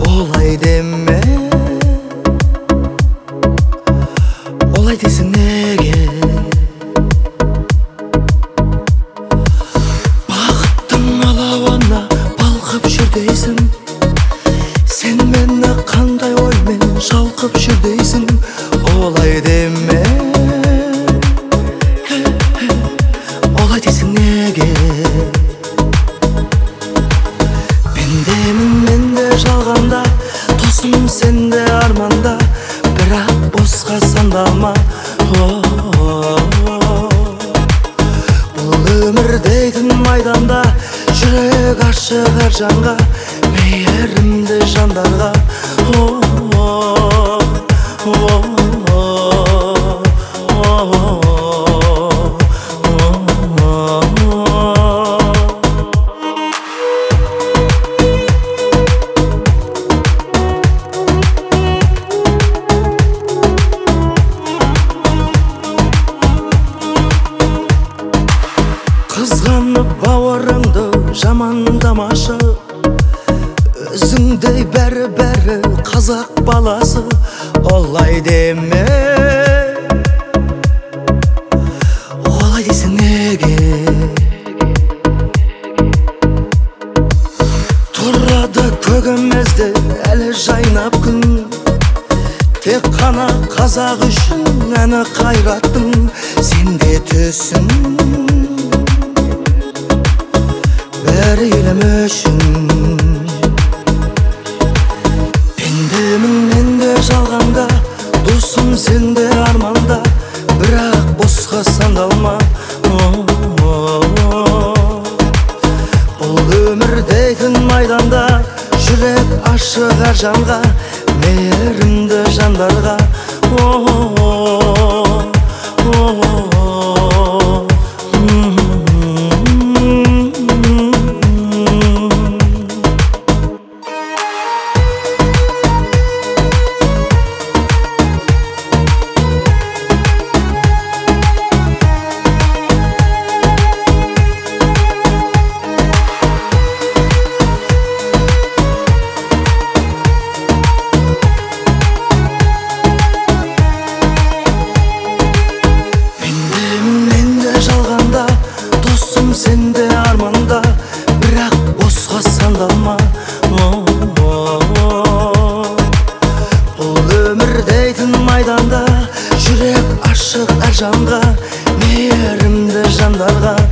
Олай деме, олай дейсің неге? Бақыттың алауына балқып жүр дейсің, сен мені қандай оймен шалқып жүр дейсің. Олай деме, олай дейсің неге? Менде жалғанда, тосым сенде арманда, бірақ босқа сандалма. Бұл өмір дейтін майданда, жүрек ашық әр жанға, мейірімді жандарға. Қызғанып бауырыңды жамандамашы, өзіңдей бәрі қазақ баласы. Олай деме, олай дейсің неге? Тұрады көгімізде әлі жайнап күн, тек қана қазақ үшін әні қайраттың. Сенде түсін бәрі елім үшін. Пендемін менде жалғанда, досым сенде арманда, бірақ босқа сандалма. Бұл өмір дейтін майданда, жүрек ашық әр жанға, мейірімді жандарға. Сенде арманда, бірақ босқа сандалма. Бұл өмір дейтін майданда, жүрек ашық әр жанға, мейірімді жандарға.